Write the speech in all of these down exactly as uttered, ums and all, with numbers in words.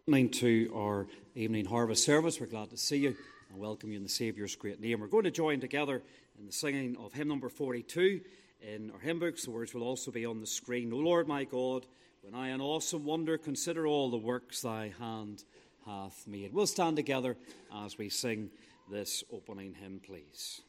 Listening to our evening harvest service, we're glad to see you and welcome you in the Saviour's great name. We're going to join together in the singing of hymn number forty-two in our hymn books. The words will also be on the screen. O Lord my God, when I in awesome wonder consider all the works thy hand hath made. We'll stand together as we sing this opening hymn, please.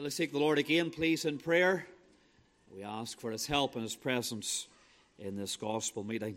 Let's seek the Lord again, please, in prayer. We ask for his help and his presence in this gospel meeting.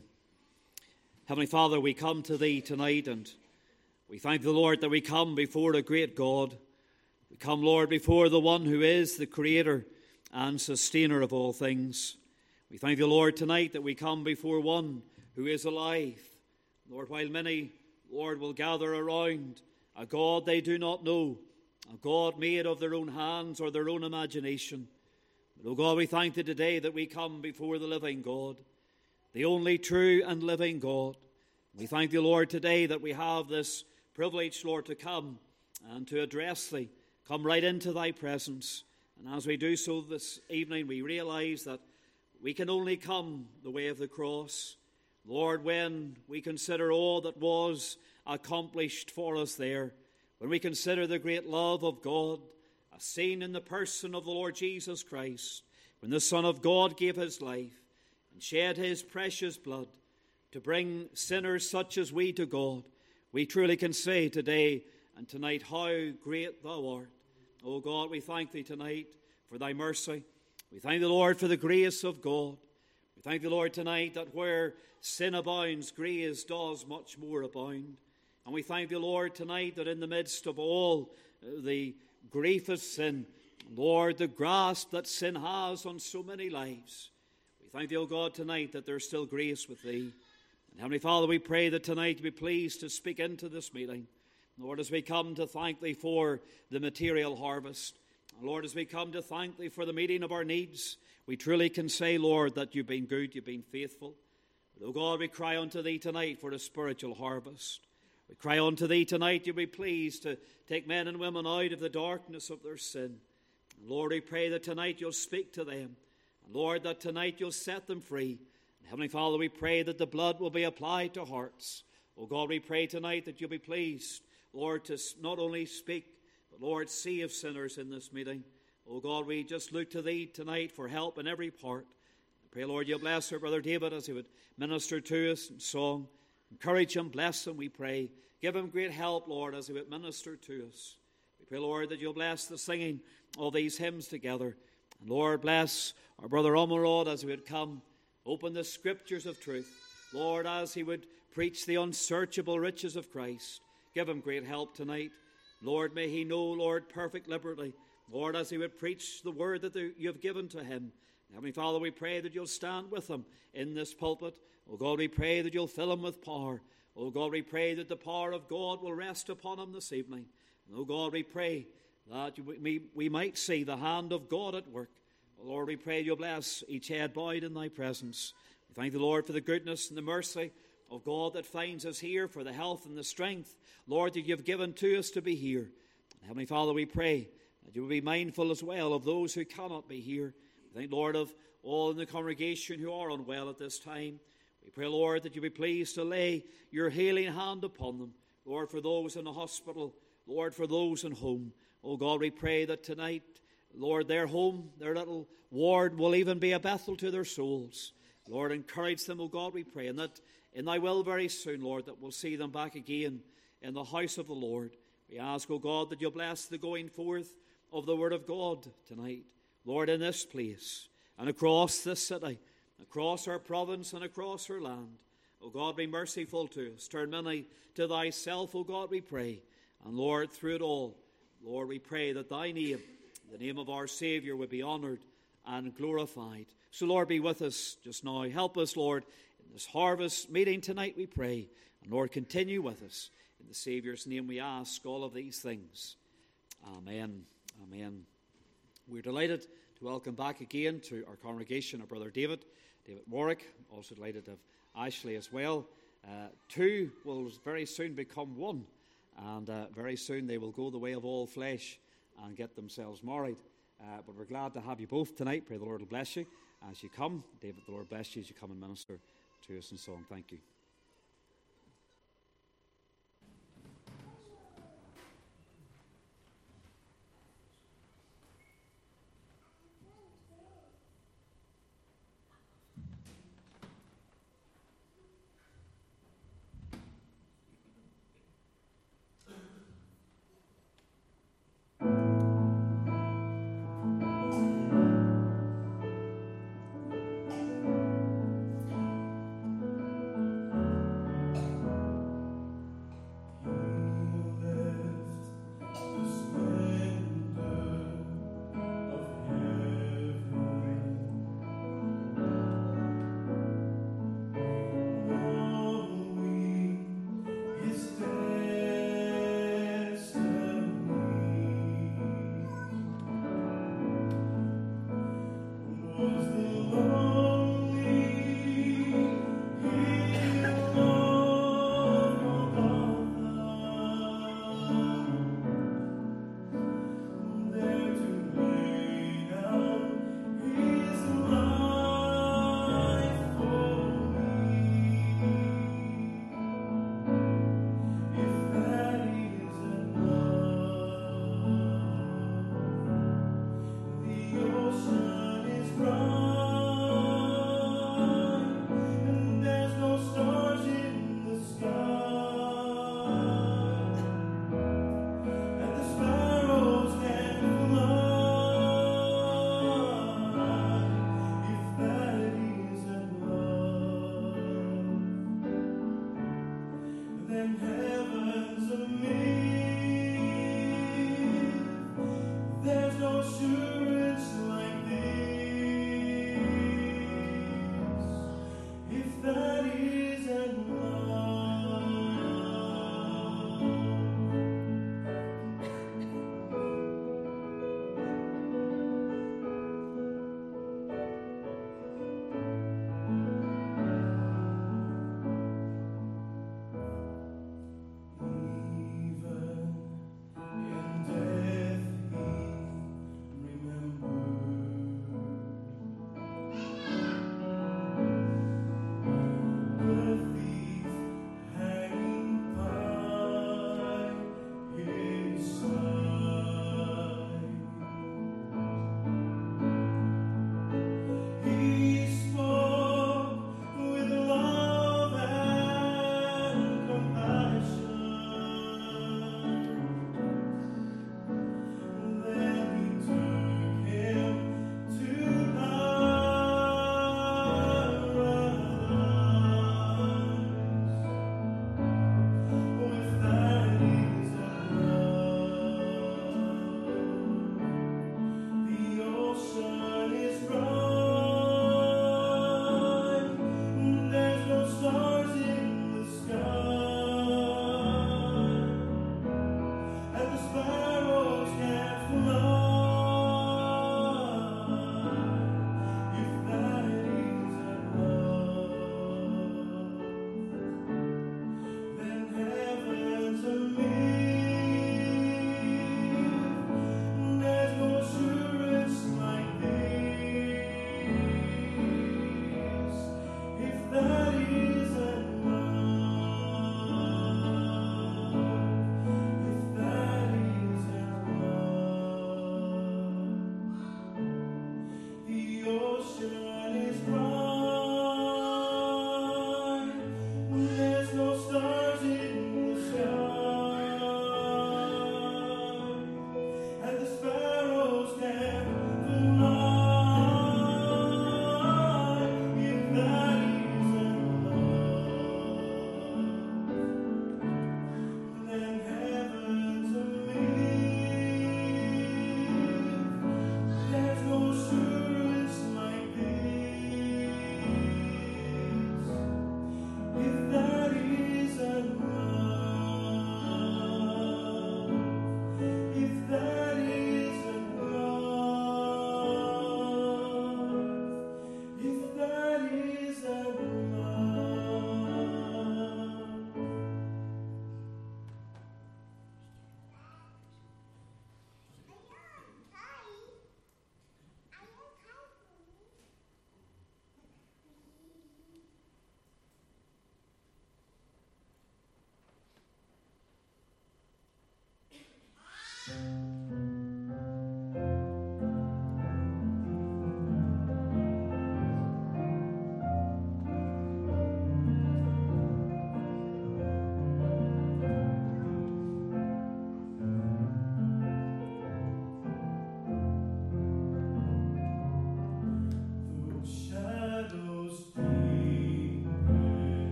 Heavenly Father, we come to thee tonight, and we thank the Lord that we come before a great God. We come, Lord, before the one who is the creator and sustainer of all things. We thank the Lord tonight that we come before one who is alive. Lord, while many, Lord, will gather around a God they do not know, a God made of their own hands or their own imagination. But, oh God, we thank thee today that we come before the living God, the only true and living God. We thank thee, Lord, today that we have this privilege, Lord, to come and to address thee, come right into thy presence. And as we do so this evening, we realize that we can only come the way of the cross. Lord, when we consider all that was accomplished for us there, when we consider the great love of God, as seen in the person of the Lord Jesus Christ, when the Son of God gave his life and shed his precious blood to bring sinners such as we to God, we truly can say today and tonight how great thou art. O God, we thank thee tonight for thy mercy. We thank the Lord for the grace of God. We thank the Lord tonight that where sin abounds, grace does much more abound. And we thank the Lord tonight that in the midst of all the grief of sin, Lord, the grasp that sin has on so many lives, we thank thee, O God, tonight that there's still grace with thee. And Heavenly Father, we pray that tonight you be pleased to speak into this meeting. Lord, as we come to thank thee for the material harvest, Lord, as we come to thank thee for the meeting of our needs, we truly can say, Lord, that you've been good, you've been faithful. But, O God, we cry unto thee tonight for a spiritual harvest. We cry unto thee tonight, you be pleased to take men and women out of the darkness of their sin. And Lord, we pray that tonight you'll speak to them. And Lord, that tonight you'll set them free. And Heavenly Father, we pray that the blood will be applied to hearts. O God, we pray tonight that you'll be pleased, Lord, to not only speak, but Lord, save sinners in this meeting. O God, we just look to thee tonight for help in every part. I pray, Lord, you'll bless our brother David as he would minister to us in song. Encourage him, bless him, we pray. Give him great help, Lord, as he would minister to us. We pray, Lord, that you'll bless the singing of these hymns together. And Lord, bless our brother Omerod as he would come, open the scriptures of truth. Lord, as he would preach the unsearchable riches of Christ. Give him great help tonight. Lord, may he know, Lord, perfect liberty. Lord, as he would preach the word that you have given to him. Heavenly Father, we pray that you'll stand with him in this pulpit. Oh God, we pray that you'll fill him with power. Oh God, we pray that the power of God will rest upon him this evening. And oh God, we pray that we, we might see the hand of God at work. Oh Lord, we pray you'll bless each head bowed in thy presence. We thank the Lord for the goodness and the mercy of God that finds us here, for the health and the strength, Lord, that you've given to us to be here. And Heavenly Father, we pray that you will be mindful as well of those who cannot be here. We thank, Lord, of all in the congregation who are unwell at this time. We pray, Lord, that you be pleased to lay your healing hand upon them. Lord, for those in the hospital, Lord, for those in home. Oh God, we pray that tonight, Lord, their home, their little ward will even be a Bethel to their souls. Lord, encourage them, oh God, we pray, and that in thy will very soon, Lord, that we'll see them back again in the house of the Lord. We ask, oh God, that you'll bless the going forth of the word of God tonight. Lord, in this place and across this city, across our province and across our land. O God, be merciful to us. Turn many to thyself, O God, we pray. And Lord, through it all, Lord, we pray that thy name, the name of our Saviour, would be honoured and glorified. So, Lord, be with us just now. Help us, Lord, in this harvest meeting tonight, we pray. And Lord, continue with us. In the Saviour's name we ask all of these things. Amen. Amen. We're delighted to welcome back again to our congregation our brother David, David Warwick. Also delighted to have Ashley as well. Uh, two will very soon become one, and uh, very soon they will go the way of all flesh and get themselves married. Uh, but we're glad to have you both tonight. Pray the Lord will bless you as you come. David, the Lord bless you as you come and minister to us in song. Thank you.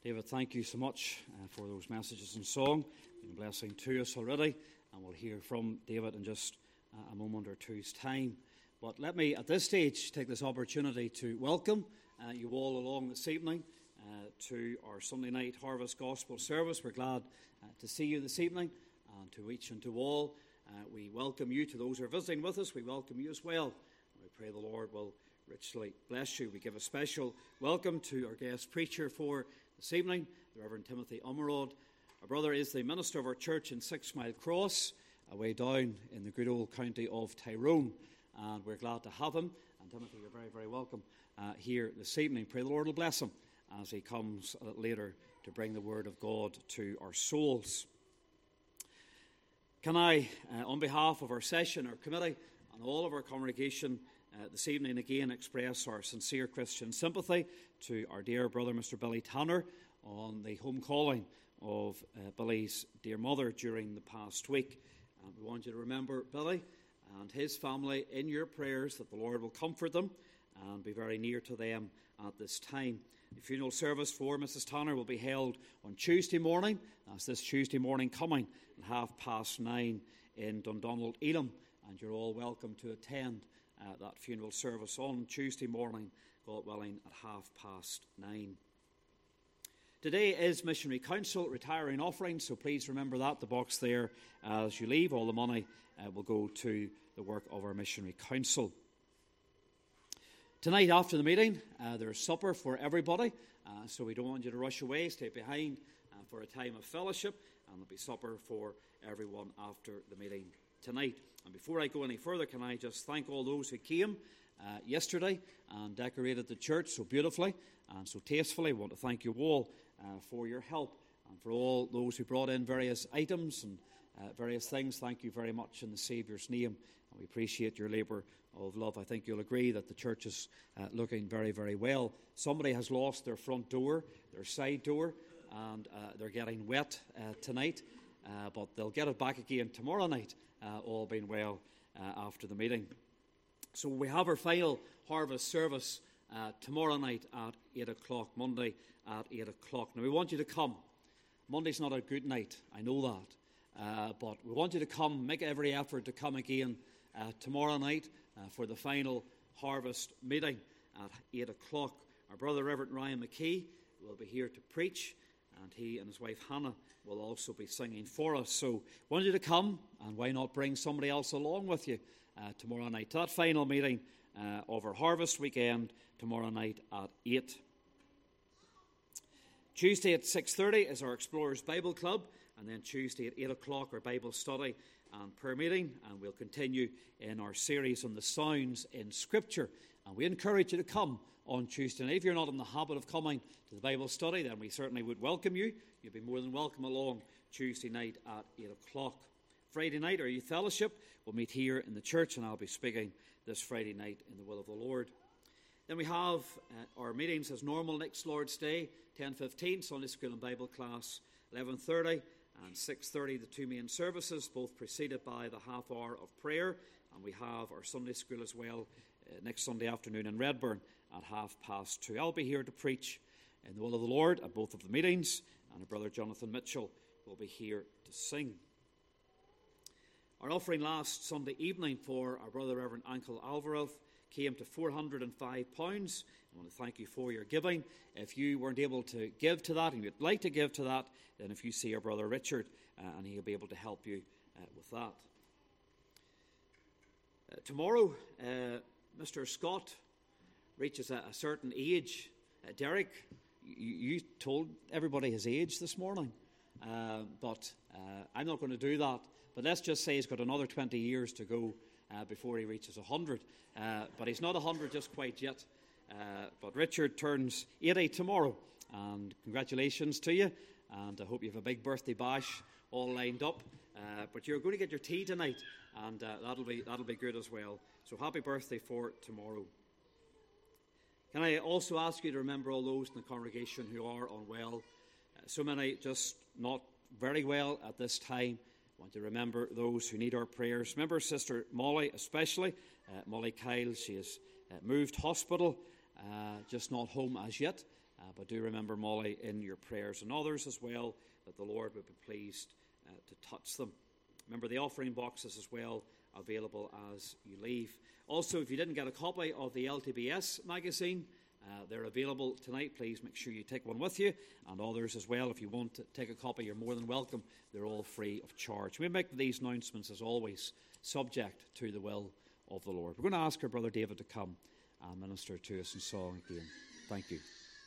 David, thank you so much uh, for those messages and song. Been a blessing to us already, and we'll hear from David in just uh, a moment or two's time. But let me, at this stage, take this opportunity to welcome uh, you all along this evening uh, to our Sunday night Harvest Gospel service. We're glad uh, to see you this evening, and to each and to all. Uh, we welcome you. To those who are visiting with us, we welcome you as well. We pray the Lord will richly bless you. We give a special welcome to our guest preacher for this evening, the Reverend Timothy Ummerod. Our brother is the minister of our church in Six Mile Cross, away down in the good old county of Tyrone. And we're glad to have him. And Timothy, you're very, very welcome uh, here this evening. Pray the Lord will bless him as he comes a little later to bring the word of God to our souls. Can I, uh, on behalf of our session, our committee, and all of our congregation uh, this evening again express our sincere Christian sympathy to our dear brother, Mister Billy Tanner, on the home calling of uh, Billy's dear mother during the past week. And we want you to remember Billy and his family in your prayers, that the Lord will comfort them and be very near to them at this time. The funeral service for Missus Tanner will be held on Tuesday morning. That's this Tuesday morning coming at half past nine in Dundonald, Elam. And you're all welcome to attend uh, that funeral service on Tuesday morning, God willing, at half past nine. Today is Missionary Council retiring offering, so please remember that, the box there as you leave. All the money uh, will go to the work of our Missionary Council. Tonight after the meeting, uh, there's supper for everybody, uh, so we don't want you to rush away. Stay behind uh, for a time of fellowship, and there'll be supper for everyone after the meeting tonight. And before I go any further, can I just thank all those who came uh, yesterday and decorated the church so beautifully and so tastefully. I want to thank you all uh, for your help, and for all those who brought in various items and uh, various things. Thank you very much in the Saviour's name, and we appreciate your labour of love. I think you'll agree that the church is uh, looking very, very well. Somebody has lost their front door, their side door, and uh, they're getting wet uh, tonight, uh, but they'll get it back again tomorrow night, uh, all being well uh, after the meeting. So we have our final harvest service uh, tomorrow night at eight o'clock, Monday at eight o'clock. Now we want you to come. Monday's not a good night, I know that, uh, but we want you to come, make every effort to come again uh, tomorrow night uh, for the final harvest meeting at eight o'clock. Our brother Reverend Ryan McKee will be here to preach, and he and his wife Hannah will also be singing for us. So I want you to come, and why not bring somebody else along with you uh, tomorrow night to that final meeting uh, of our harvest weekend tomorrow night at eight. Tuesday at six thirty is our Explorers Bible Club, and then Tuesday at eight o'clock our Bible study and prayer meeting, and we'll continue in our series on the sounds in Scripture. And we encourage you to come on Tuesday night. If you're not in the habit of coming to the Bible study, then we certainly would welcome you. You'll be more than welcome along Tuesday night at eight o'clock. Friday night, our youth fellowship will meet here in the church, and I'll be speaking this Friday night in the will of the Lord. Then we have uh, our meetings as normal next Lord's Day, ten fifteen, Sunday School and Bible class, eleven thirty and six thirty, the two main services, both preceded by the half hour of prayer. And we have our Sunday School as well uh, next Sunday afternoon in Redburn at half past two. I'll be here to preach in the will of the Lord at both of the meetings, and our brother Jonathan Mitchell will be here to sing. Our offering last Sunday evening for our brother Reverend Ankle Alvarez came to four hundred five pounds. I want to thank you for your giving. If you weren't able to give to that and you'd like to give to that, then if you see our brother Richard, uh, and he'll be able to help you uh, with that. Uh, tomorrow, uh, Mister Scott reaches a, a certain age. Uh, Derek, you, you told everybody his age this morning, uh, but uh, I'm not going to do that. But let's just say he's got another twenty years to go uh, before he reaches one hundred. Uh, but he's not one hundred just quite yet. Uh, but Richard turns eighty tomorrow, and congratulations to you, and I hope you have a big birthday bash all lined up. Uh, but you're going to get your tea tonight, and uh, that'll be that'll be good as well. So happy birthday for tomorrow. Can I also ask you to remember all those in the congregation who are unwell? Uh, so many just not very well at this time. I want to remember those who need our prayers. Remember Sister Molly especially, uh, Molly Kyle. She has uh, moved hospital, uh, just not home as yet, Uh, but do remember Molly in your prayers, and others as well, that the Lord would be pleased uh, to touch them. Remember the offering boxes as well, available as you leave. Also, if you didn't get a copy of the L T B S magazine, uh, they're available tonight. Please make sure you take one with you, and others as well. If you want to take a copy, you're more than welcome. They're all free of charge. We make these announcements, as always, subject to the will of the Lord. We're going to ask our brother David to come and minister to us in song again. Thank you.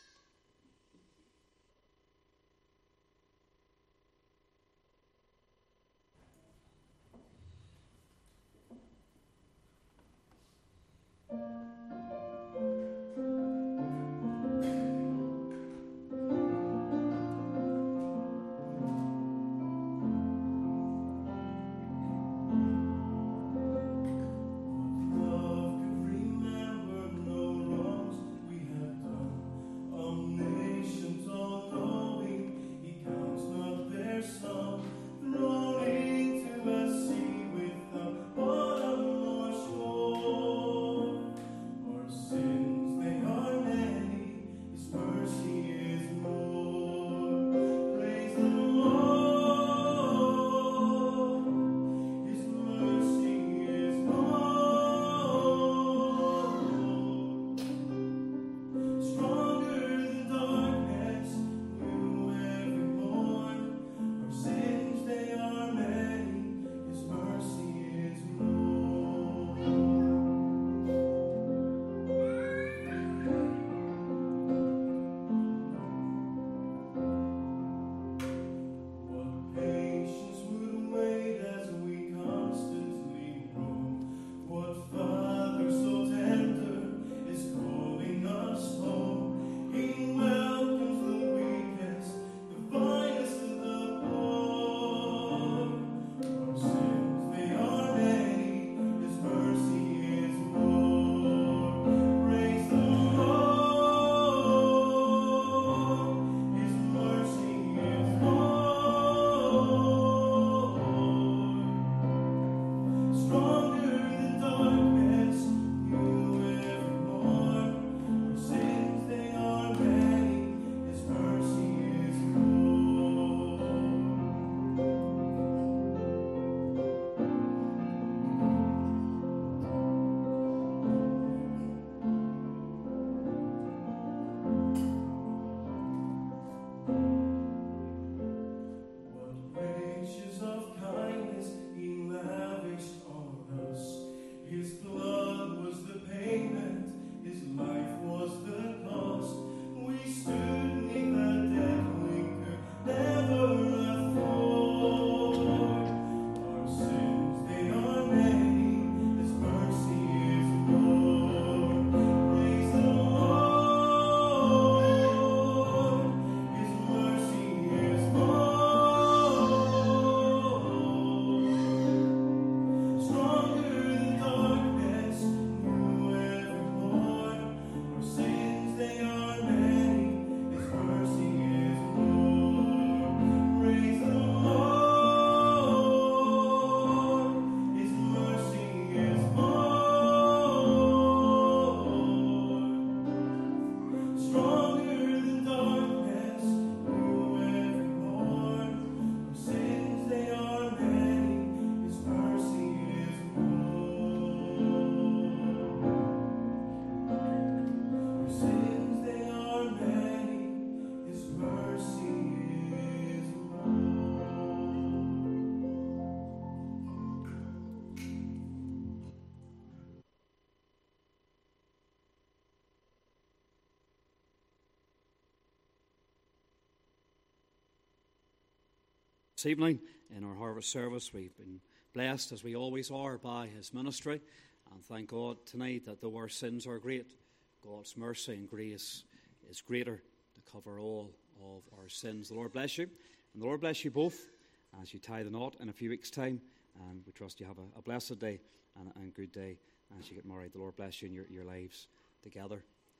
This evening in our harvest service, we've been blessed, as we always are, by his ministry, and thank God tonight that though our sins are great, God's mercy and grace is greater to cover all of our sins. The Lord bless you, and the Lord bless you both as you tie the knot in a few weeks' time, and we trust you have a, a blessed day and a and good day as you get married. The Lord bless you in your, your lives together.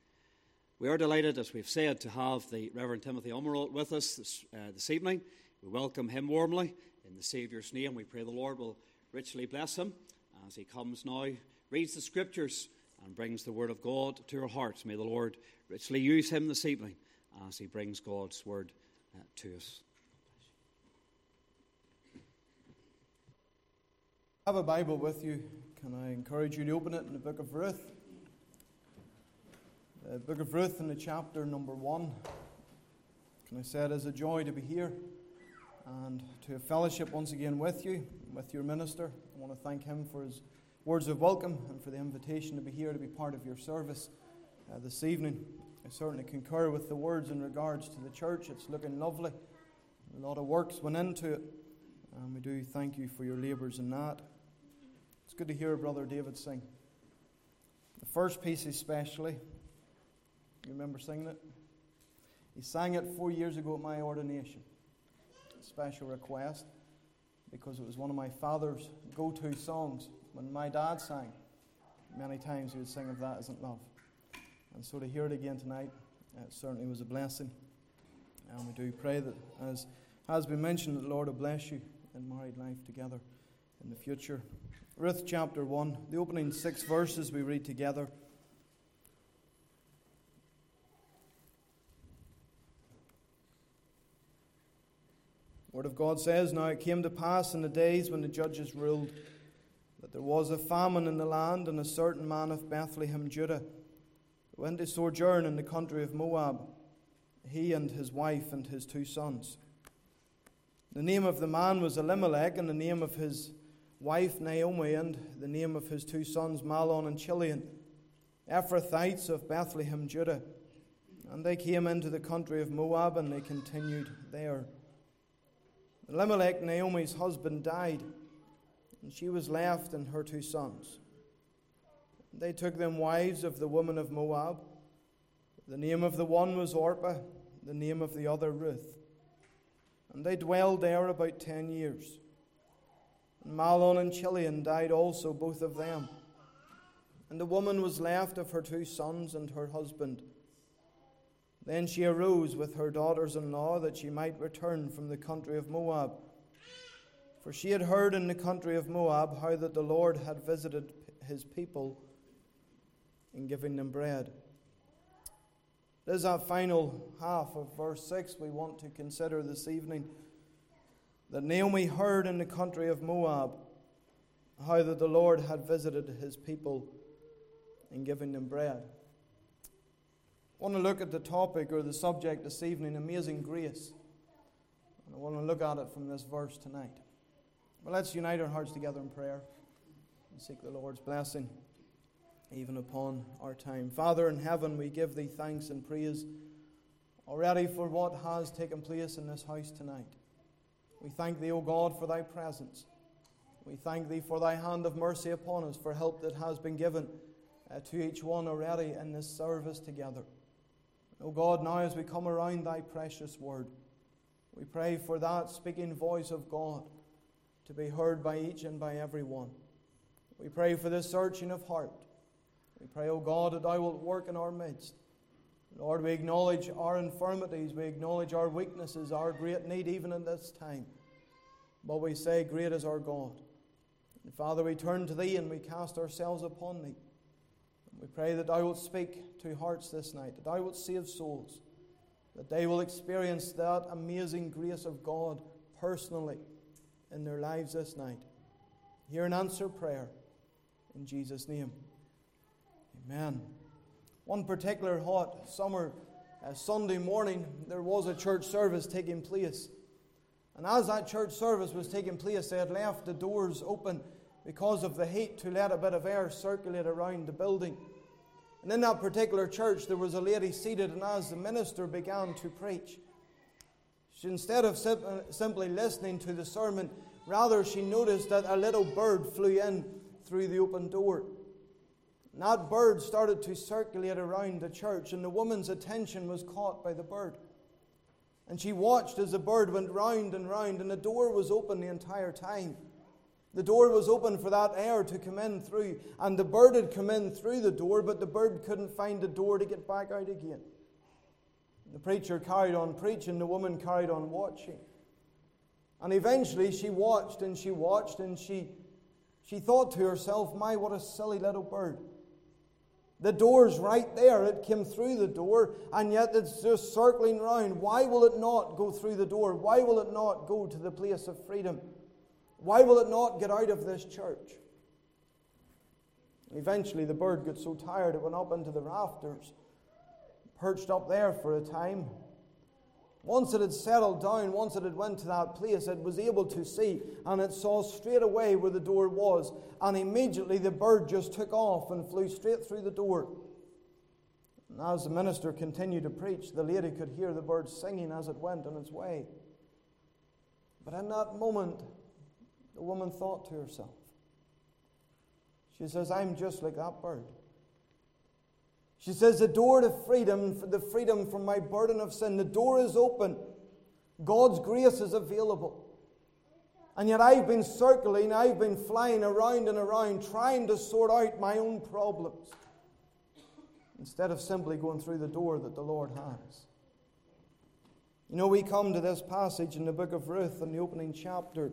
We are delighted, as we've said, to have the Reverend Timothy Ummerall with us this, uh, this evening. We welcome him warmly in the Saviour's name. We pray the Lord will richly bless him as he comes now, reads the Scriptures and brings the Word of God to our hearts. May the Lord richly use him this evening as he brings God's word uh, to us. Have a Bible with you. Can I encourage you to open it in the book of Ruth? The book of Ruth in the chapter number one. Can I say it is a joy to be here and to have fellowship once again with you, with your minister. I want to thank him for his words of welcome and for the invitation to be here to be part of your service uh, this evening. I certainly concur with the words in regards to the church. It's looking lovely. A lot of work's went into it, and we do thank you for your labours in that. It's good to hear Brother David sing. The first piece especially, you remember singing it? He sang it four years ago at my ordination. A special request, because it was one of my father's go-to songs. When my dad sang, many times he would sing of That Isn't Love. And so to hear it again tonight, it certainly was a blessing. And we do pray that, as has been mentioned, that the Lord will bless you in married life together in the future. Ruth chapter one, the opening six verses we read together. The Word of God says, "Now it came to pass in the days when the judges ruled, that there was a famine in the land, and a certain man of Bethlehem, Judah, went to sojourn in the country of Moab, he and his wife and his two sons. The name of the man was Elimelech, and the name of his wife Naomi, and the name of his two sons Mahlon and Chilion, Ephrathites of Bethlehem, Judah. And they came into the country of Moab, and they continued there. Elimelech, Naomi's husband, died, and she was left and her two sons. They took them wives of the women of Moab. The name of the one was Orpah, the name of the other Ruth. And they dwelled there about ten years. And Mahlon and Chilion died also, both of them. And the woman was left of her two sons and her husband. Then she arose with her daughters-in-law, that she might return from the country of Moab. For she had heard in the country of Moab how that the Lord had visited his people in giving them bread." There's that final half of verse six we want to consider this evening. That Naomi heard in the country of Moab how that the Lord had visited his people in giving them bread. I want to look at the topic or the subject this evening, amazing grace. And I want to look at it from this verse tonight. Well, let's unite our hearts together in prayer and seek the Lord's blessing even upon our time. Father in heaven, we give thee thanks and praise already for what has taken place in this house tonight. We thank thee, O God, for thy presence. We thank thee for thy hand of mercy upon us, for help that has been given uh, to each one already in this service together. O God, now as we come around thy precious word, we pray for that speaking voice of God to be heard by each and by every one. We pray for this searching of heart. We pray, O God, that thou wilt work in our midst. Lord, we acknowledge our infirmities, we acknowledge our weaknesses, our great need even in this time. But we say, great is our God. And Father, we turn to thee and we cast ourselves upon thee. And we pray that thou wilt speak to hearts this night, that thou wilt save souls, that they will experience that amazing grace of God personally in their lives this night. Hear and answer prayer in Jesus' name. Amen. One particular hot summer uh, Sunday morning, there was a church service taking place. And as that church service was taking place, they had left the doors open because of the heat to let a bit of air circulate around the building. And in that particular church, there was a lady seated, and as the minister began to preach, she, instead of sim- simply listening to the sermon, rather she noticed that a little bird flew in through the open door. And that bird started to circulate around the church, and the woman's attention was caught by the bird. And she watched as the bird went round and round, and the door was open the entire time. The door was open for that air to come in through, and the bird had come in through the door, but the bird couldn't find the door to get back out again. The preacher carried on preaching, the woman carried on watching. And eventually she watched and she watched, and she, she thought to herself, my, what a silly little bird. The door's right there. It came through the door, and yet it's just circling round. Why will it not go through the door? Why will it not go to the place of freedom? Why will it not get out of this church? Eventually the bird got so tired it went up into the rafters, perched up there for a time. Once it had settled down, once it had went to that place, it was able to see, and it saw straight away where the door was. And immediately the bird just took off and flew straight through the door. And as the minister continued to preach, the lady could hear the bird singing as it went on its way. But in that moment, the woman thought to herself, she says, I'm just like that bird. She says, the door to freedom, the freedom from my burden of sin, the door is open. God's grace is available. And yet I've been circling, I've been flying around and around, trying to sort out my own problems, instead of simply going through the door that the Lord has. You know, we come to this passage in the book of Ruth in the opening chapter,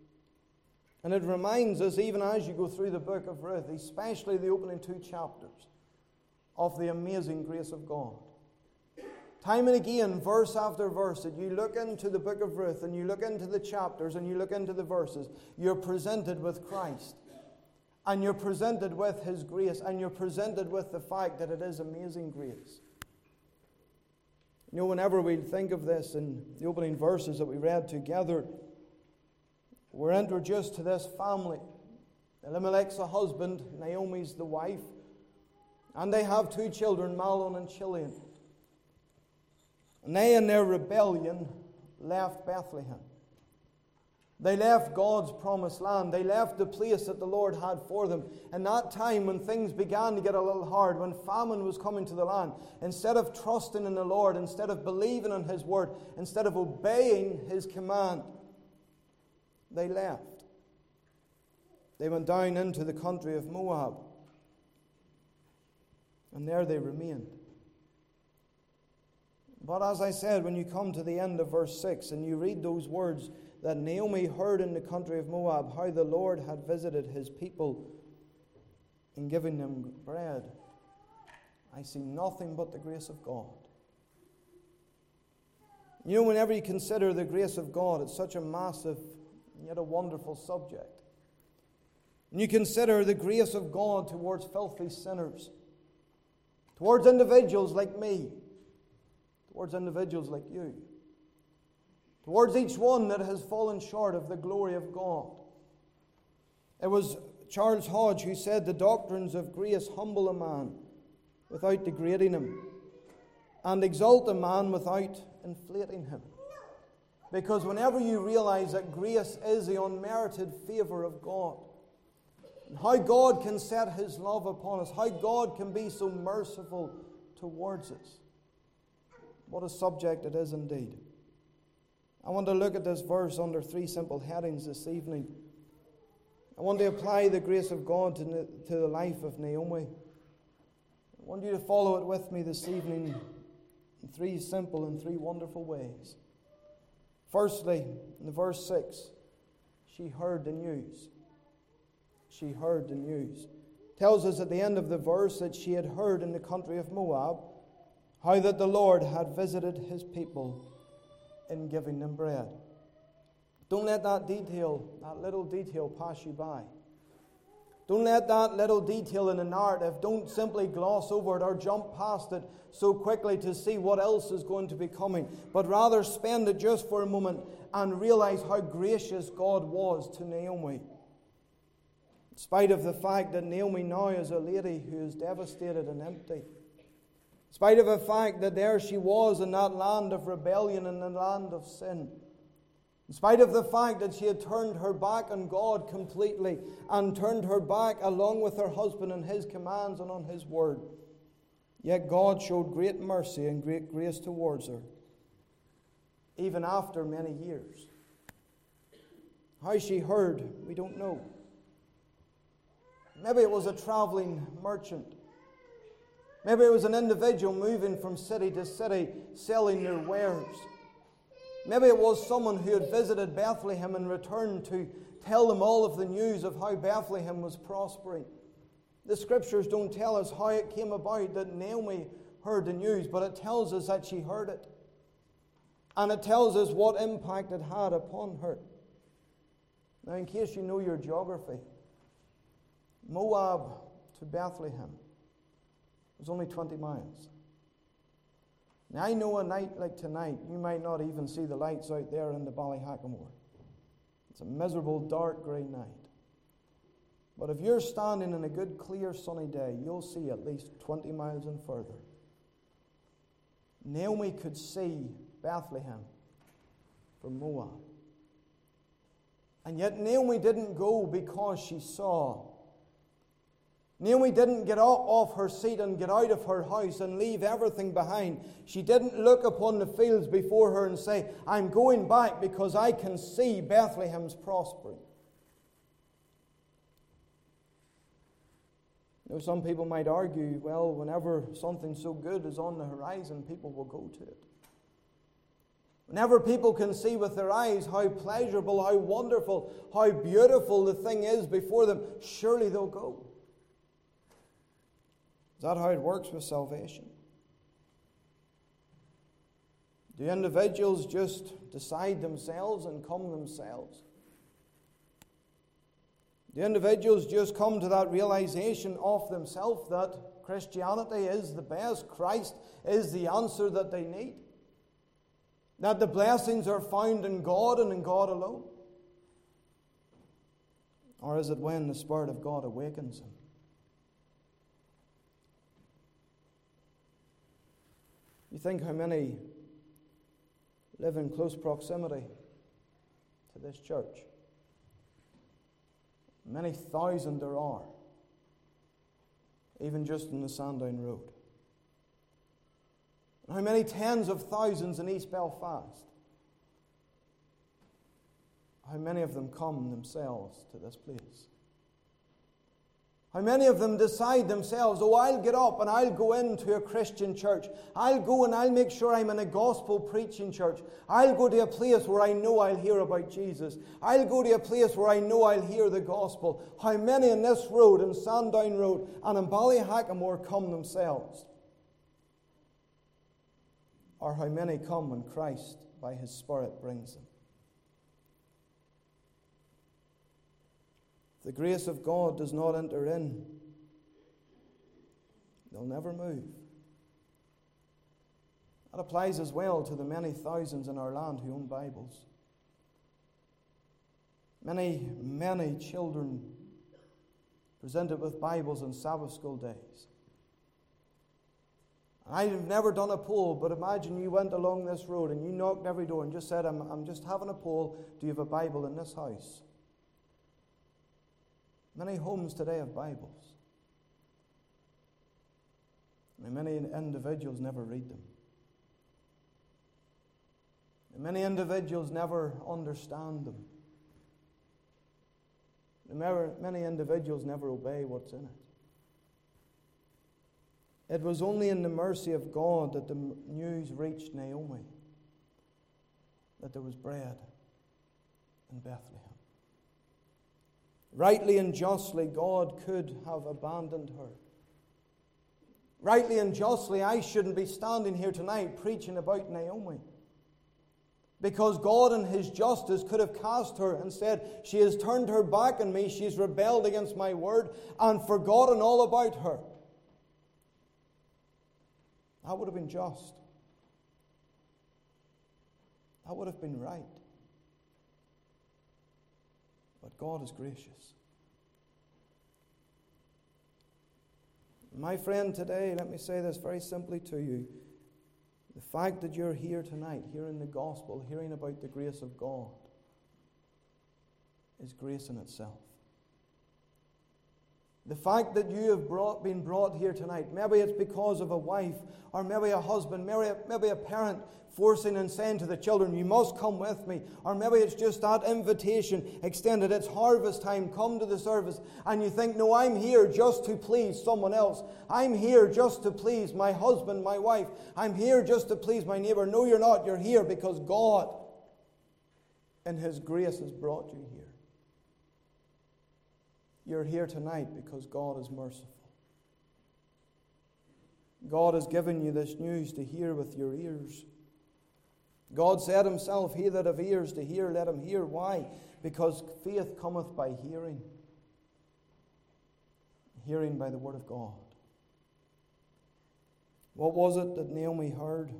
and it reminds us, even as you go through the book of Ruth, especially the opening two chapters, of the amazing grace of God. Time and again, verse after verse, that you look into the book of Ruth and you look into the chapters and you look into the verses, you're presented with Christ. And you're presented with His grace, and you're presented with the fact that it is amazing grace. You know, whenever we think of this in the opening verses that we read together, we're introduced to this family. Elimelech's a husband, Naomi's the wife. And they have two children, Mahlon and Chilion. And they, in their rebellion, left Bethlehem. They left God's promised land. They left the place that the Lord had for them. In that time when things began to get a little hard, when famine was coming to the land, instead of trusting in the Lord, instead of believing in His word, instead of obeying His command, they left. They went down into the country of Moab. And there they remained. But as I said, when you come to the end of verse six and you read those words that Naomi heard in the country of Moab, how the Lord had visited His people in giving them bread, I see nothing but the grace of God. You know, whenever you consider the grace of God, it's such a massive and yet a wonderful subject. And you consider the grace of God towards filthy sinners, towards individuals like me, towards individuals like you, towards each one that has fallen short of the glory of God. It was Charles Hodge who said, the doctrines of grace humble a man without degrading him, and exalt a man without inflating him. Because whenever you realize that grace is the unmerited favor of God, and how God can set His love upon us, how God can be so merciful towards us, what a subject it is indeed. I want to look at this verse under three simple headings this evening. I want to apply the grace of God to, to the life of Naomi. I want you to follow it with me this evening in three simple and three wonderful ways. Firstly, in verse six, she heard the news. She heard the news. It tells us at the end of the verse that she had heard in the country of Moab how that the Lord had visited His people in giving them bread. Don't let that detail, that little detail pass you by. Don't let that little detail in the narrative, don't simply gloss over it or jump past it so quickly to see what else is going to be coming, but rather spend it just for a moment and realize how gracious God was to Naomi. In spite of the fact that Naomi now is a lady who is devastated and empty. In spite of the fact that there she was in that land of rebellion and the land of sin. In spite of the fact that she had turned her back on God completely and turned her back along with her husband on His commands and on His word. Yet God showed great mercy and great grace towards her, even after many years. How she heard, we don't know. Maybe it was a traveling merchant. Maybe it was an individual moving from city to city selling their wares. Maybe it was someone who had visited Bethlehem and returned to tell them all of the news of how Bethlehem was prospering. The Scriptures don't tell us how it came about that Naomi heard the news, but it tells us that she heard it. And it tells us what impact it had upon her. Now, in case you know your geography, Moab to Bethlehem was only twenty miles. Now, I know a night like tonight, you might not even see the lights out there in the Ballyhackamore. It's a miserable, dark, grey night. But if you're standing in a good, clear, sunny day, you'll see at least twenty miles and further. Naomi could see Bethlehem from Moab. And yet Naomi didn't go because she saw. Naomi didn't get up off her seat and get out of her house and leave everything behind. She didn't look upon the fields before her and say, I'm going back because I can see Bethlehem's prospering. You know, some people might argue, well, whenever something so good is on the horizon, people will go to it. Whenever people can see with their eyes how pleasurable, how wonderful, how beautiful the thing is before them, surely they'll go. Is that how it works with salvation? Do individuals just decide themselves and come themselves? Do individuals just come to that realization of themselves that Christianity is the best, Christ is the answer that they need? That the blessings are found in God and in God alone? Or is it when the Spirit of God awakens them? You think how many live in close proximity to this church? Many thousand there are, even just in the Sandown Road. How many tens of thousands in East Belfast? How many of them come themselves to this place? How many of them decide themselves, oh, I'll get up and I'll go into a Christian church. I'll go and I'll make sure I'm in a gospel preaching church. I'll go to a place where I know I'll hear about Jesus. I'll go to a place where I know I'll hear the gospel. How many in this road, in Sandown Road and in Ballyhackamore come themselves? Or how many come when Christ, by His Spirit, brings them? If the grace of God does not enter in, they'll never move. That applies as well to the many thousands in our land who own Bibles. Many, many children presented with Bibles on Sabbath school days. I've never done a poll, but imagine you went along this road and you knocked every door and just said, I'm, I'm just having a poll. Do you have a Bible in this house? Many homes today have Bibles. And many individuals never read them. And many individuals never understand them. And many individuals never obey what's in it. It was only in the mercy of God that the news reached Naomi that there was bread in Bethlehem. Rightly and justly, God could have abandoned her. Rightly and justly, I shouldn't be standing here tonight preaching about Naomi. Because God in His justice could have cast her and said, she has turned her back on me, she has rebelled against my word, and forgotten all about her. That would have been just. That would have been right. But God is gracious. My friend, today, let me say this very simply to you. The fact that you're here tonight, hearing the gospel, hearing about the grace of God, is grace in itself. The fact that you have brought, been brought here tonight, maybe it's because of a wife, or maybe a husband, maybe a, maybe a parent forcing and saying to the children, you must come with me. Or maybe it's just that invitation extended. It's harvest time, come to the service. And you think, no, I'm here just to please someone else. I'm here just to please my husband, my wife. I'm here just to please my neighbor. No, you're not. You're here because God, in His grace, has brought you here. You're here tonight because God is merciful. God has given you this news to hear with your ears. God said himself, he that have ears to hear, let him hear. Why? Because faith cometh by hearing. Hearing by the word of God. What was it that Naomi heard?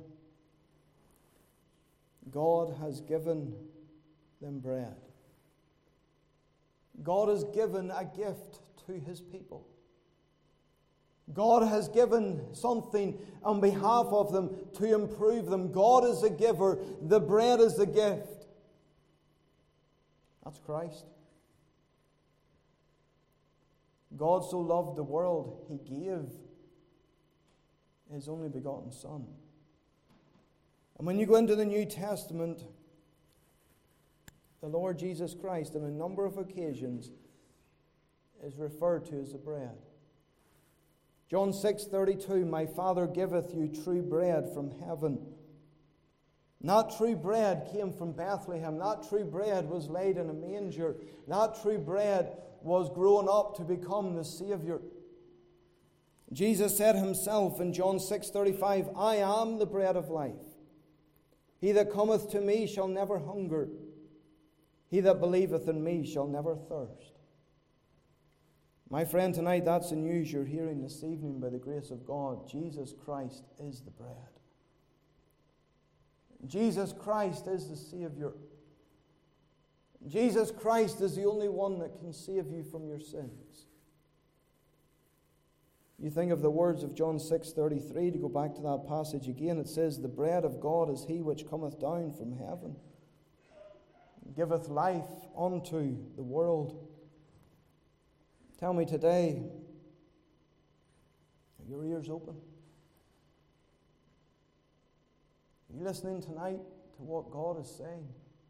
God has given them bread. God has given a gift to his people. God has given something on behalf of them to improve them. God is a giver. The bread is the gift. That's Christ. God so loved the world, he gave his only begotten Son. And when you go into the New Testament, the Lord Jesus Christ on a number of occasions is referred to as the bread. John six thirty-two, my Father giveth you true bread from heaven. That true bread came from Bethlehem. That true bread was laid in a manger. That true bread was grown up to become the Savior. Jesus said himself in John six thirty-five, I am the bread of life. He that cometh to me shall never hunger. He that believeth in me shall never thirst. My friend, tonight that's the news you're hearing this evening by the grace of God. Jesus Christ is the bread. Jesus Christ is the Savior. Jesus Christ is the only one that can save you from your sins. You think of the words of John six thirty-three, to go back to that passage again, it says, the bread of God is he which cometh down from heaven, and giveth life unto the world. Tell me today, are your ears open? Are you listening tonight to what God is saying?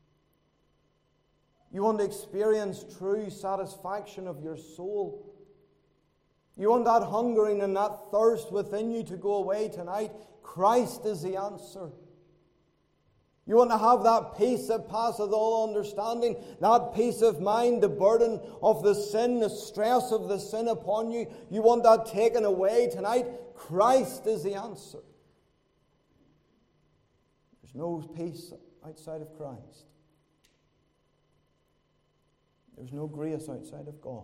You want to experience true satisfaction of your soul? You want that hungering and that thirst within you to go away tonight? Christ is the answer. You want to have that peace that passeth all understanding, that peace of mind, the burden of the sin, the stress of the sin upon you. You want that taken away tonight? Christ is the answer. There's no peace outside of Christ. There's no grace outside of God.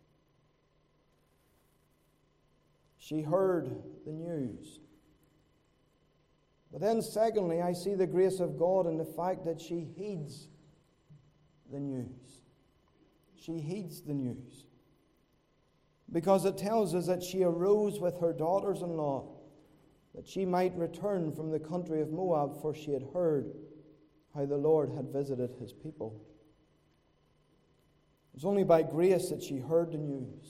She heard the news. But then secondly, I see the grace of God in the fact that she heeds the news. She heeds the news. Because it tells us that she arose with her daughters-in-law, that she might return from the country of Moab, for she had heard how the Lord had visited his people. It was only by grace that she heard the news.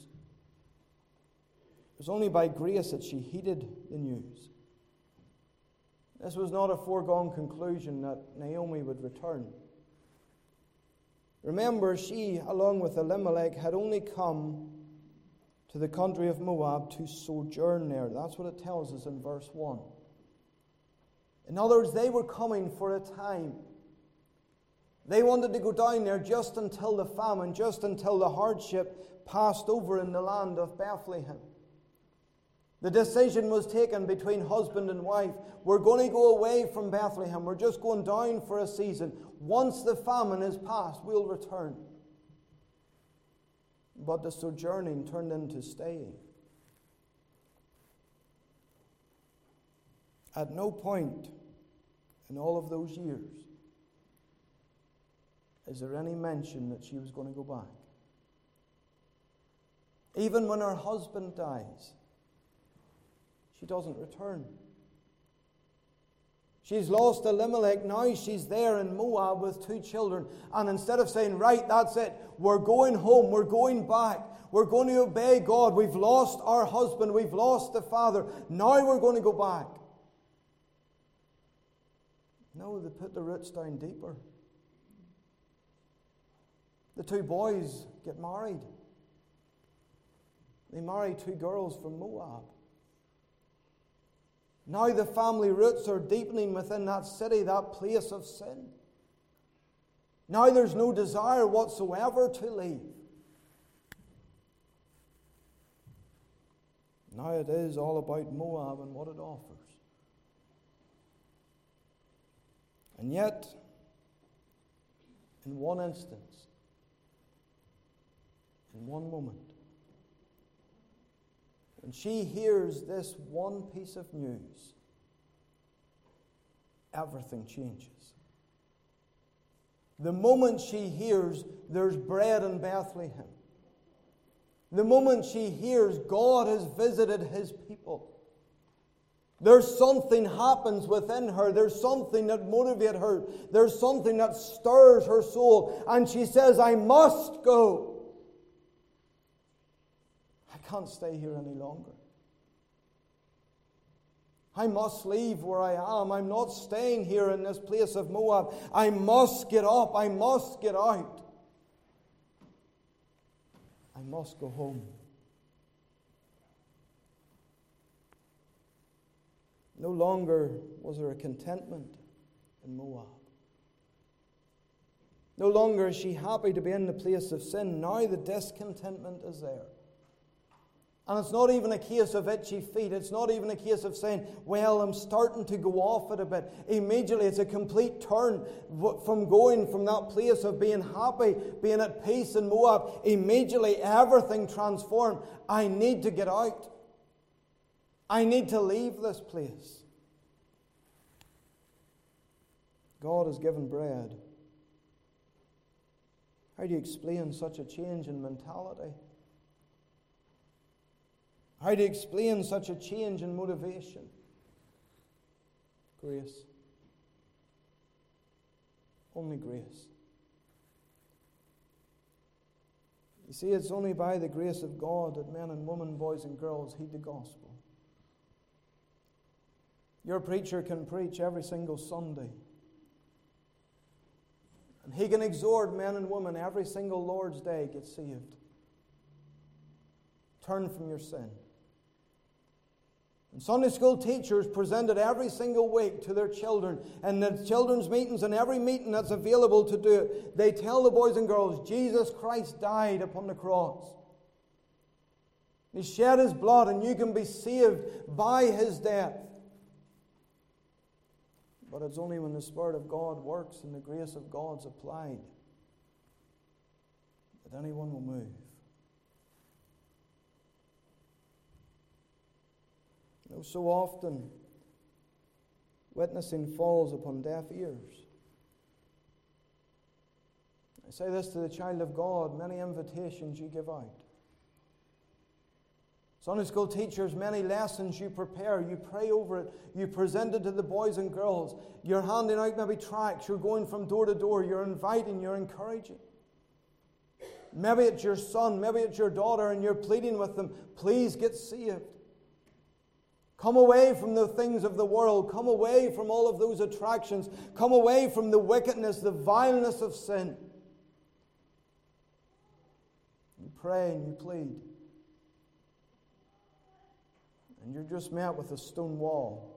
It was only by grace that she heeded the news. This was not a foregone conclusion that Naomi would return. Remember, she, along with Elimelech, had only come to the country of Moab to sojourn there. That's what it tells us in verse one. In other words, they were coming for a time. They wanted to go down there just until the famine, just until the hardship passed over in the land of Bethlehem. The decision was taken between husband and wife. We're going to go away from Bethlehem. We're just going down for a season. Once the famine is past, we'll return. But the sojourning turned into staying. At no point in all of those years is there any mention that she was going to go back. Even when her husband dies, she doesn't return. She's lost Elimelech. Now she's there in Moab with two children. And instead of saying, right, that's it, we're going home, we're going back, we're going to obey God, we've lost our husband, we've lost the father, now we're going to go back. No, they put the roots down deeper. The two boys get married. They marry two girls from Moab. Now the family roots are deepening within that city, that place of sin. Now there's no desire whatsoever to leave. Now it is all about Moab and what it offers. And yet, in one instance, in one moment, when she hears this one piece of news, everything changes. The moment she hears there's bread in Bethlehem, the moment she hears God has visited His people, there's something happens within her. There's something that motivates her. There's something that stirs her soul. And she says, I must go. I can't stay here any longer. I must leave where I am. I'm not staying here in this place of Moab. I must get up. I must get out. I must go home. No longer was there a contentment in Moab. No longer is she happy to be in the place of sin. Now the discontentment is there. And it's not even a case of itchy feet. It's not even a case of saying, well, I'm starting to go off it a bit. Immediately, it's a complete turn from going from that place of being happy, being at peace in Moab. Immediately, everything transformed. I need to get out. I need to leave this place. God has given bread. How do you explain such a change in mentality? How do you explain such a change in motivation? Grace. Only grace. You see, it's only by the grace of God that men and women, boys and girls, heed the gospel. Your preacher can preach every single Sunday. And he can exhort men and women every single Lord's Day, get saved. Turn from your sin. And Sunday school teachers presented every single week to their children, and the children's meetings and every meeting that's available to do it, they tell the boys and girls, Jesus Christ died upon the cross. He shed His blood, and you can be saved by His death. But it's only when the Spirit of God works and the grace of God's applied that anyone will move. You know, so often, witnessing falls upon deaf ears. I say this to the child of God, many invitations you give out. Sunday school teachers, many lessons you prepare, you pray over it, you present it to the boys and girls. You're handing out maybe tracts, you're going from door to door, you're inviting, you're encouraging. Maybe it's your son, maybe it's your daughter, and you're pleading with them, please get saved. Come away from the things of the world. Come away from all of those attractions. Come away from the wickedness, the vileness of sin. You pray and you plead. And you're just met with a stone wall.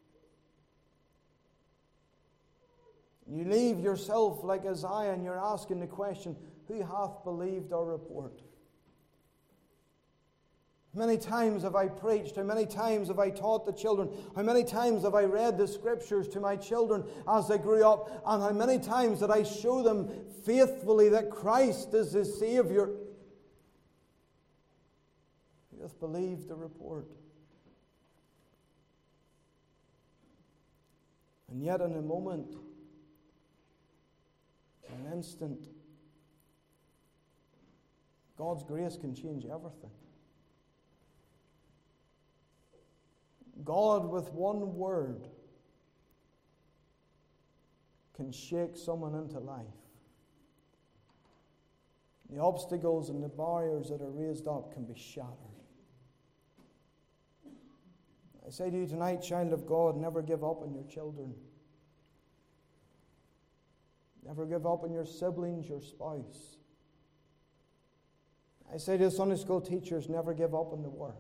You leave yourself like Isaiah and you're asking the question, who hath believed our report? How many times have I preached? How many times have I taught the children? How many times have I read the Scriptures to my children as they grew up? And how many times did I show them faithfully that Christ is His Savior? Who hath believed the report? And yet in a moment, in an instant, God's grace can change everything. God, with one word, can shake someone into life. The obstacles and the barriers that are raised up can be shattered. I say to you tonight, child of God, never give up on your children. Never give up on your siblings, your spouse. I say to Sunday school teachers, never give up on the work.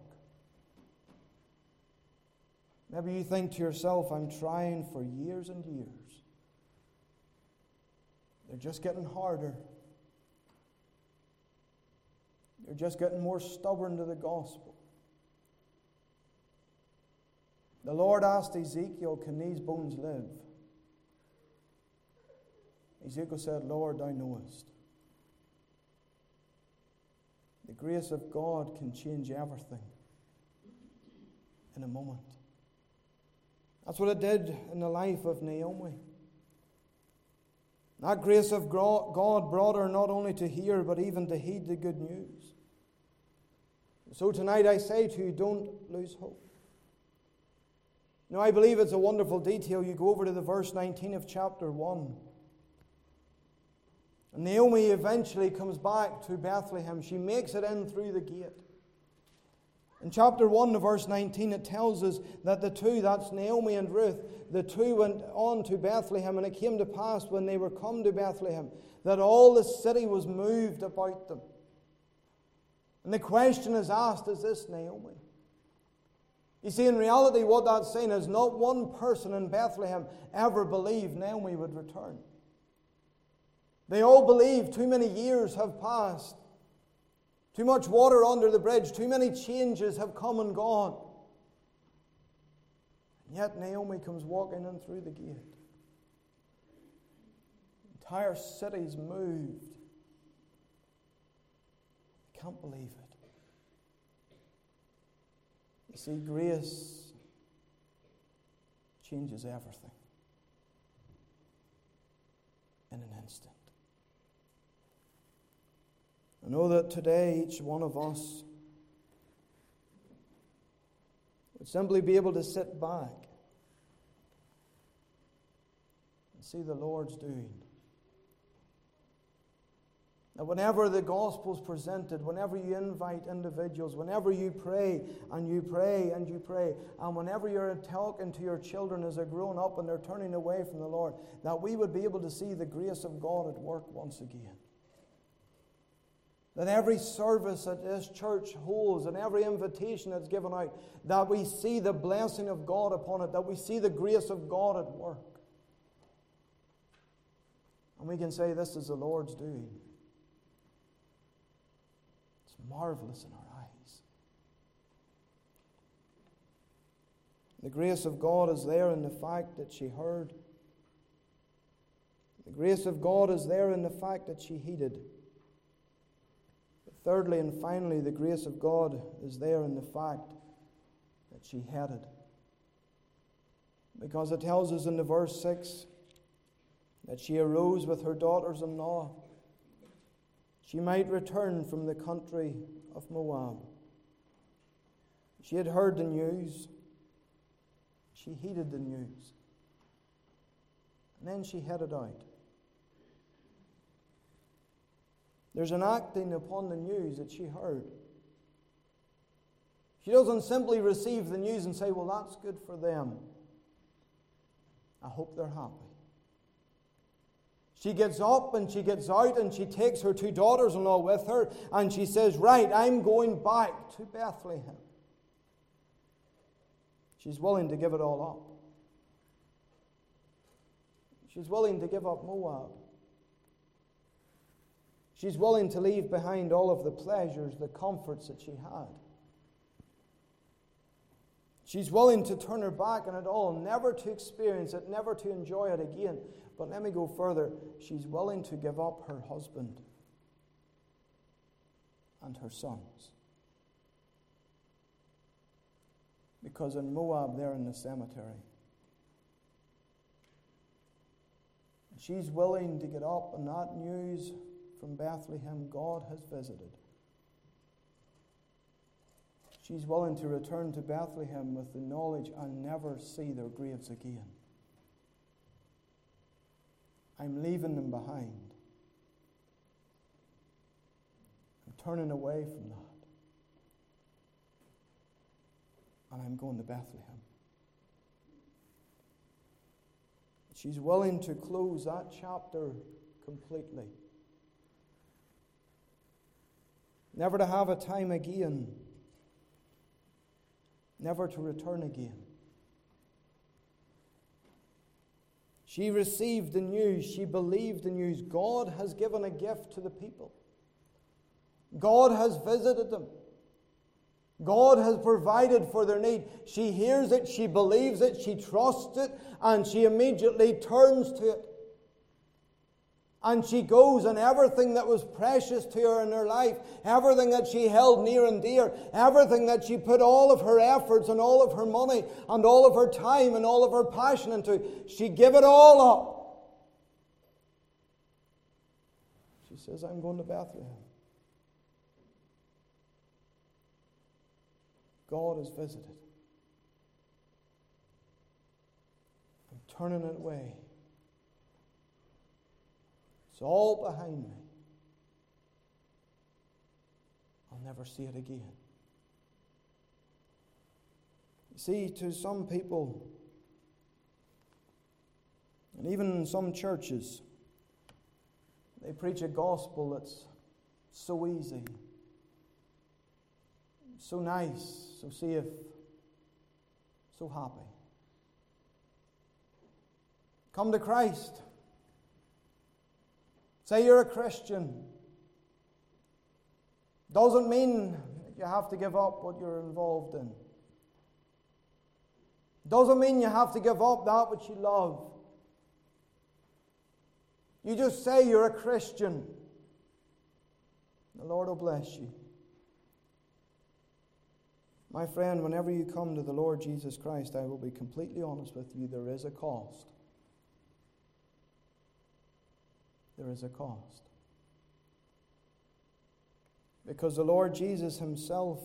Maybe you think to yourself, I'm trying for years and years. They're just getting harder. They're just getting more stubborn to the gospel. The Lord asked Ezekiel, can these bones live? Ezekiel said, Lord, thou knowest. The grace of God can change everything in a moment. That's what it did in the life of Naomi. That grace of God brought her not only to hear, but even to heed the good news. So tonight I say to you, don't lose hope. Now I believe it's a wonderful detail. You go over to the verse nineteen of chapter one. And Naomi eventually comes back to Bethlehem. She makes it in through the gate. In chapter one, verse nineteen, it tells us that the two, that's Naomi and Ruth, the two went on to Bethlehem, and it came to pass when they were come to Bethlehem that all the city was moved about them. And the question is asked, is this Naomi? You see, in reality, what that's saying is not one person in Bethlehem ever believed Naomi would return. They all believed too many years have passed. Too much water under the bridge. Too many changes have come and gone. And yet Naomi comes walking in through the gate. The entire city's moved. I can't believe it. You see, grace changes everything in an instant. I know that today each one of us would simply be able to sit back and see the Lord's doing. That whenever the gospel is presented, whenever you invite individuals, whenever you pray and you pray and you pray, and whenever you're talking to your children as they're growing up and they're turning away from the Lord, that we would be able to see the grace of God at work once again. That every service that this church holds and every invitation that's given out, that we see the blessing of God upon it, that we see the grace of God at work. And we can say, this is the Lord's doing. It's marvelous in our eyes. The grace of God is there in the fact that she heard. The grace of God is there in the fact that she heeded. Thirdly and finally, the grace of God is there in the fact that she headed. Because it tells us in the verse six that she arose with her daughters-in-law. She might return from the country of Moab. She had heard the news. She heeded the news. And then she headed out. There's an acting upon the news that she heard. She doesn't simply receive the news and say, well, that's good for them. I hope they're happy. She gets up and she gets out and she takes her two daughters-in-law with her and she says, right, I'm going back to Bethlehem. She's willing to give it all up. She's willing to give up Moab. She's willing to leave behind all of the pleasures, the comforts that she had. She's willing to turn her back on it all, never to experience it, never to enjoy it again. But let me go further. She's willing to give up her husband and her sons. Because in Moab, they're in the cemetery. She's willing to get up, and that news from Bethlehem, God has visited. She's willing to return to Bethlehem with the knowledge I'll never see their graves again. I'm leaving them behind. I'm turning away from that. And I'm going to Bethlehem. She's willing to close that chapter completely. Never to have a time again. Never to return again. She received the news. She believed the news. God has given a gift to the people. God has visited them. God has provided for their need. She hears it, she believes it, she trusts it, and she immediately turns to it. And she goes, and everything that was precious to her in her life, everything that she held near and dear, everything that she put all of her efforts and all of her money and all of her time and all of her passion into, she gave it all up. She says, I'm going to Bethlehem. God has visited. I'm turning it away. It's all behind me. I'll never see it again. You see, to some people, and even in some churches, they preach a gospel that's so easy, so nice, so safe, so happy. Come to Christ. Say you're a Christian. Doesn't mean you have to give up what you're involved in. Doesn't mean you have to give up that which you love. You just say you're a Christian. The Lord will bless you. My friend, whenever you come to the Lord Jesus Christ, I will be completely honest with you, there is a cost. There is a cost. Because the Lord Jesus himself,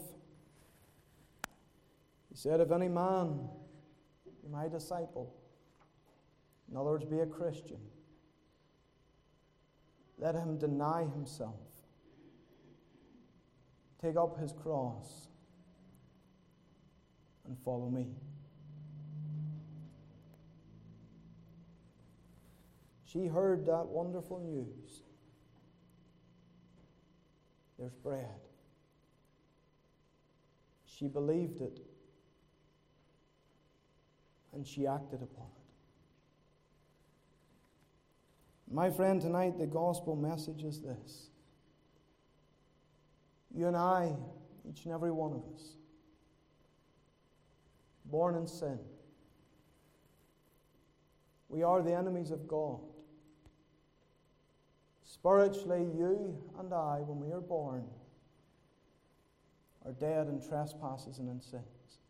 he said, if any man be my disciple, in other words, be a Christian, let him deny himself, take up his cross, and follow me. She heard that wonderful news. There's bread. She believed it. And she acted upon it. My friend, tonight the gospel message is this. You and I, each and every one of us, born in sin, we are the enemies of God. Spiritually, you and I, when we are born, are dead in trespasses and in sins.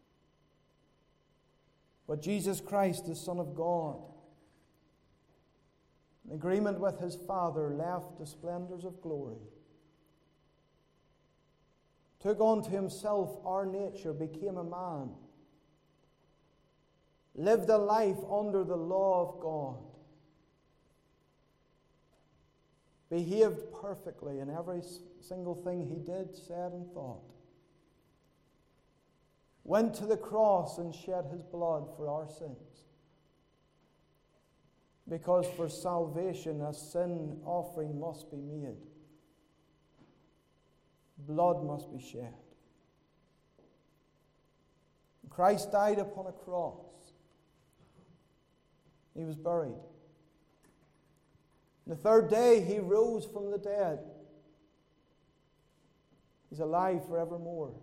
But Jesus Christ, the Son of God, in agreement with his Father, left the splendors of glory, took unto himself our nature, became a man, lived a life under the law of God, behaved perfectly in every single thing he did, said, and thought. Went to the cross and shed his blood for our sins. Because for salvation a sin offering must be made. Blood must be shed. Christ died upon a cross. He was buried. The third day he rose from the dead. He's alive forevermore.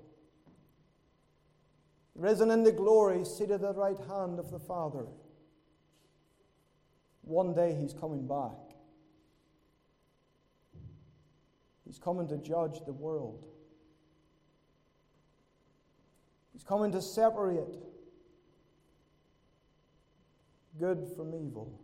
Risen into glory, seated at the right hand of the Father. One day he's coming back. He's coming to judge the world. He's coming to separate good from evil.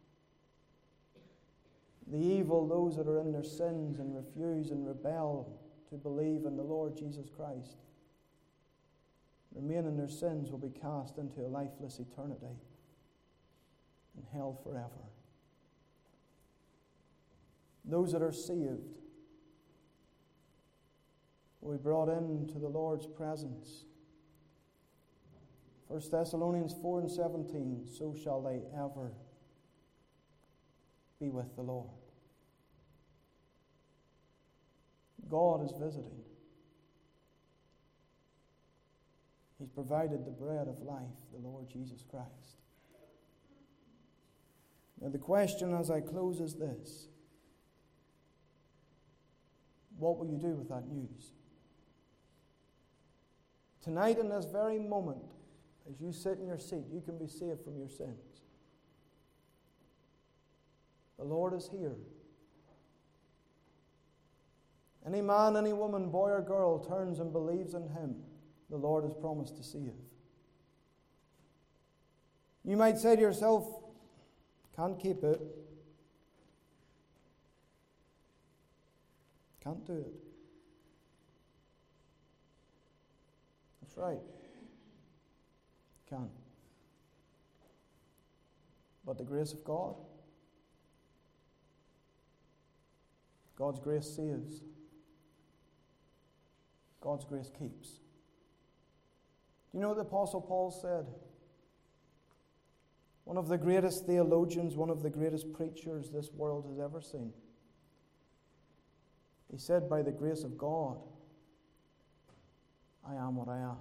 The evil, those that are in their sins and refuse and rebel to believe in the Lord Jesus Christ, remain in their sins, will be cast into a lifeless eternity in hell forever. Those that are saved will be brought into the Lord's presence. First Thessalonians four and seventeen, so shall they ever be with the Lord. God is visiting. He's provided the bread of life, the Lord Jesus Christ. Now the question as I close is this. What will you do with that news? Tonight, in this very moment, as you sit in your seat, you can be saved from your sins. The Lord is here. Any man, any woman, boy or girl, turns and believes in Him, the Lord has promised to save. You might say to yourself, can't keep it. Can't do it. That's right. Can. But the grace of God, God's grace saves. God's grace keeps. Do you know what the Apostle Paul said? One of the greatest theologians, one of the greatest preachers this world has ever seen. He said, by the grace of God, I am what I am.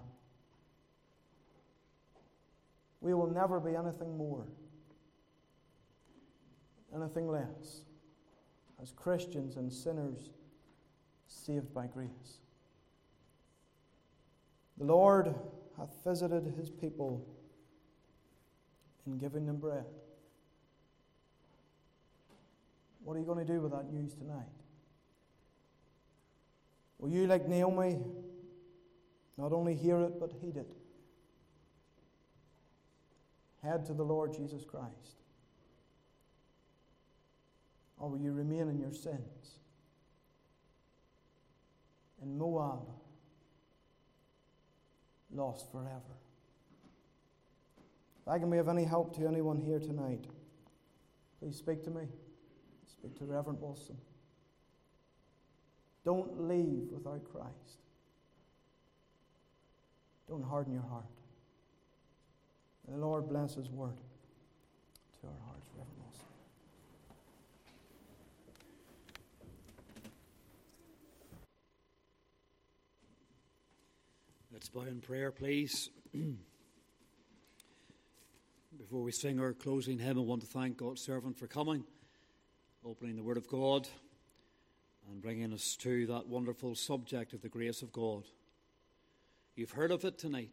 We will never be anything more, anything less, as Christians and sinners saved by grace. The Lord hath visited His people in giving them bread. What are you going to do with that news tonight? Will you, like Naomi, not only hear it, but heed it? Head to the Lord Jesus Christ. Or will you remain in your sins? In Moab, lost forever. If I can be of any help to anyone here tonight, please speak to me. Speak to Reverend Wilson. Don't leave without Christ. Don't harden your heart. May the Lord bless His word to our hearts, Reverend Wilson. Let's bow in prayer, please. Before we sing our closing hymn, I want to thank God's servant for coming, opening the Word of God, and bringing us to that wonderful subject of the grace of God. You've heard of it tonight.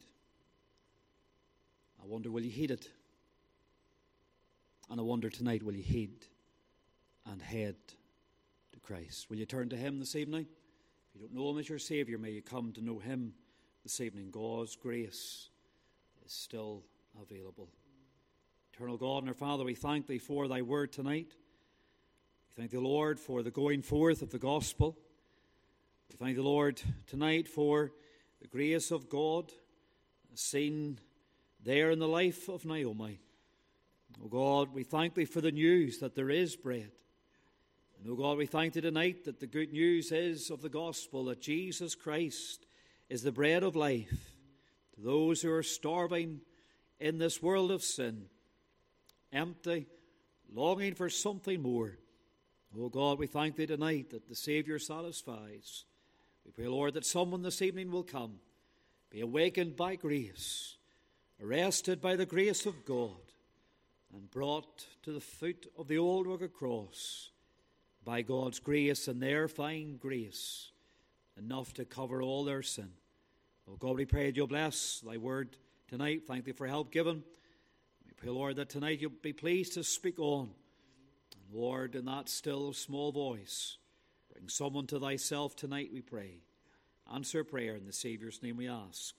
I wonder, will you heed it? And I wonder tonight, will you heed and head to Christ? Will you turn to Him this evening? If you don't know Him as your Saviour, may you come to know Him this evening. God's grace is still available. Eternal God and our Father, we thank Thee for Thy word tonight. We thank Thee, Lord, for the going forth of the gospel. We thank Thee, Lord, tonight for the grace of God seen there in the life of Naomi. Oh God, we thank Thee for the news that there is bread. And oh God, we thank Thee tonight that the good news is of the gospel, that Jesus Christ is the bread of life to those who are starving in this world of sin, empty, longing for something more. Oh God, we thank Thee tonight that the Saviour satisfies. We pray, Lord, that someone this evening will come, be awakened by grace, arrested by the grace of God, and brought to the foot of the old rugged cross by God's grace, and there find grace enough to cover all their sin. Oh God, we pray that You'll bless Thy word tonight. Thank Thee for help given. We pray, Lord, that tonight You'll be pleased to speak on. And Lord, in that still small voice, bring someone to Thyself tonight, we pray. Answer prayer in the Saviour's name we ask.